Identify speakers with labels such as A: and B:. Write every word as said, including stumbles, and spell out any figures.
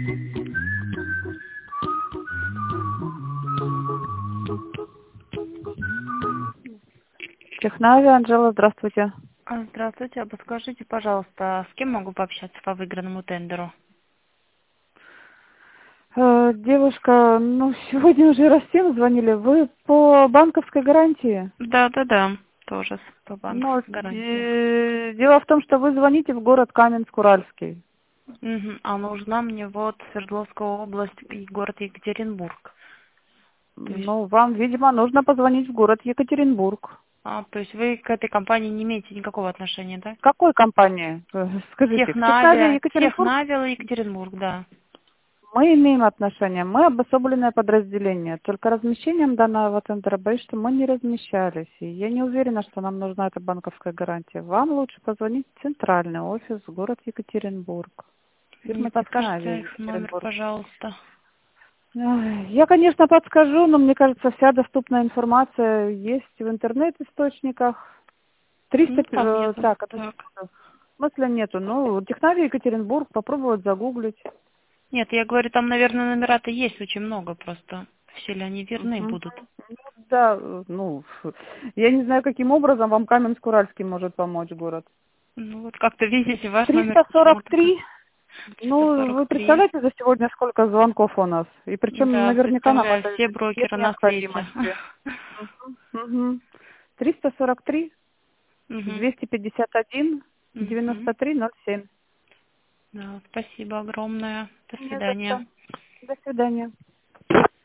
A: Технавия, Анжела, здравствуйте.
B: А, Здравствуйте, а подскажите, пожалуйста, с кем могу пообщаться по выигранному тендеру?
A: Э, девушка, ну сегодня уже раз семь звонили. Вы по банковской гарантии?
B: Да, да, да, тоже с- по
A: Ну,
B: банковской гарантии.
A: де- дело в том, что вы звоните в город Каменск-Уральский.
B: Мгм. А нужна мне вот Свердловская область и город Екатеринбург. То есть,
A: Ну, вам, видимо, нужно позвонить в город Екатеринбург.
B: а, то есть вы к этой компании не имеете никакого отношения, да?
A: К какой компании? Э, Скажите, к Технавия
B: Технавиа,
A: Екатеринбург?
B: Технавиа Екатеринбург, да.
A: Мы имеем отношение, мы обособленное подразделение. Только размещением данного тендера, боюсь, что мы не размещались. И я не уверена, что нам нужна эта банковская гарантия. Вам лучше позвонить в центральный офис, город Екатеринбург.
B: Не
A: Фирма Технавия
B: подскажете их номер,
A: Екатеринбург.
B: пожалуйста?
A: Ай, Я, конечно, подскажу, но мне кажется, вся доступная информация есть в интернет-источниках. триста,
B: Ну, там
A: э,
B: нету.
A: так, одну
B: Так.
A: секунду. Смысла нету. Ну, Технавия Екатеринбург, попробовать загуглить.
B: Нет, я говорю, там, наверное, номера-то есть очень много просто. Все ли они верны
A: Мгм.
B: будут?
A: Ну, да, э, ну, я не знаю, каким образом вам Каменск-Уральский может помочь город.
B: Ну вот как-то видите, ваш номер
A: триста сорок
B: почему-то
A: три. Ну, вы
B: сто сорок три.
A: представляете, за сегодня сколько звонков у нас? И причем
B: Да,
A: наверняка нам
B: представляю,
A: это
B: все
A: нет
B: брокеры на свете.
A: необходимости. Мгм. Мгм. триста сорок три
B: Мгм.
A: двести пятьдесят один
B: Мгм.
A: девяносто три ноль семь.
B: Да, спасибо огромное. До
A: Не за что.
B: свидания.
A: До свидания.